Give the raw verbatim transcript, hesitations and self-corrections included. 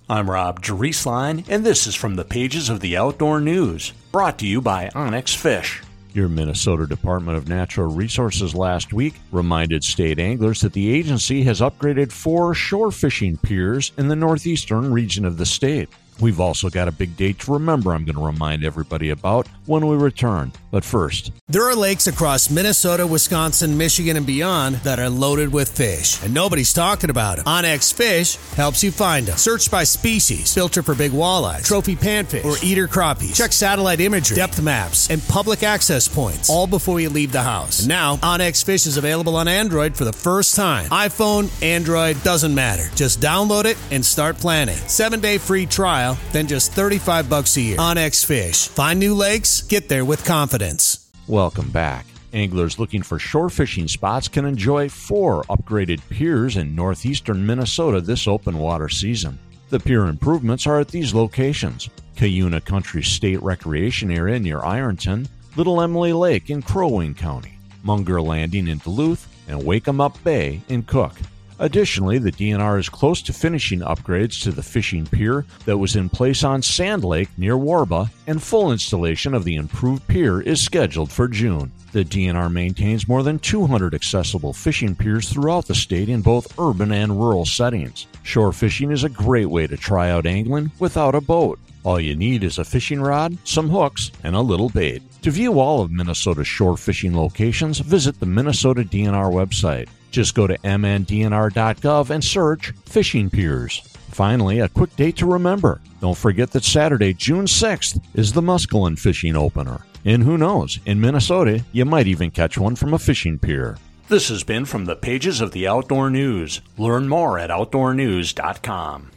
I'm Rob Drieslein, and this is from the pages of the Outdoor News, brought to you by Onyx Fish. Your Minnesota Department of Natural Resources last week reminded state anglers that the agency has upgraded four shore fishing piers in the northeastern region of the state. We've also got a big date to remember I'm going to remind everybody about when we return. But first, there are lakes across Minnesota, Wisconsin, Michigan, and beyond that are loaded with fish, and nobody's talking about them. Onyx Fish helps you find them. Search by species, filter for big walleyes, trophy panfish, or eater crappies. Check satellite imagery, depth maps, and public access points, all before you leave the house. And now, Onyx Fish is available on Android for the first time. iPhone, Android, doesn't matter. Just download it and start planning. Seven-day free trial, then just thirty-five bucks a year. Onyx Fish. Find new lakes, get there with confidence. Welcome back. Anglers looking for shore fishing spots can enjoy four upgraded piers in northeastern Minnesota this open water season. The pier improvements are at these locations: Cuyuna Country State Recreation Area near Ironton, Little Emily Lake in Crow Wing County, Munger Landing in Duluth, and Wake 'em Up Bay in Cook. Additionally, the D N R is close to finishing upgrades to the fishing pier that was in place on Sand Lake near Warba, and full installation of the improved pier is scheduled for June. The D N R maintains more than two hundred accessible fishing piers throughout the state in both urban and rural settings. Shore fishing is a great way to try out angling without a boat. All you need is a fishing rod, some hooks, and a little bait. To view all of Minnesota's shore fishing locations, visit the Minnesota D N R website. Just go to m n d n r dot gov and search Fishing Piers. Finally, a quick date to remember. Don't forget that Saturday, June sixth, is the Muskelin Fishing Opener. And who knows, in Minnesota, you might even catch one from a fishing pier. This has been from the pages of the Outdoor News. Learn more at outdoor news dot com.